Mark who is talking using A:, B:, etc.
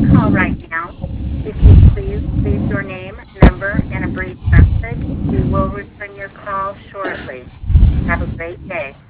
A: call right now. If you please leave your name, number, and a brief message, we will return your call shortly. Have a great day.